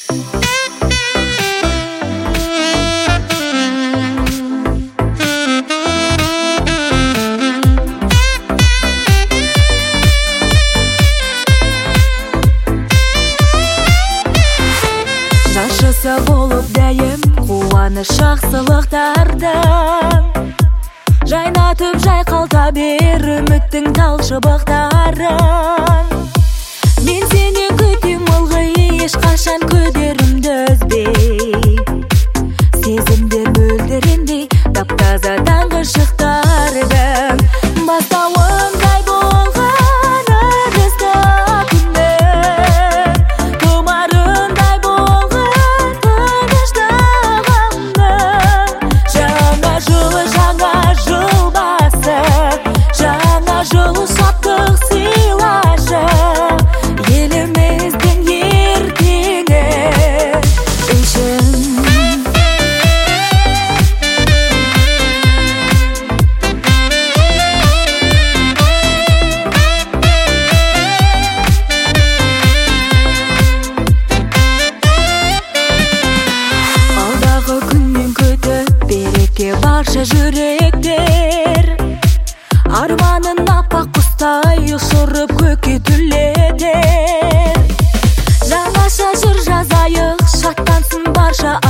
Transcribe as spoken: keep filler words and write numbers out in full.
Жашысы болып дәйім қуаныш жақсылықтардан, жайнатып жайқалта бер үміттің тал шыбықтарын. Мен сенен күтем ылғи, ешқашан күдерімді үзбей, сезімдер мөлдірендей таптаза таңғы шықтардың. Бастауындай болған ырысты күннің, тұмарындай болған тыныштығымның. Жаңа жылы, жаңа жыл басы, жаңа жылы шаттық сыйлашы, еліміздің ертеңі үшін. Алдағы күннен күтіп береке барша жүректер, арманын аппақ құстай ұшырып көкке түлетер. Жаңаша жыр жазайық, шаттансын барша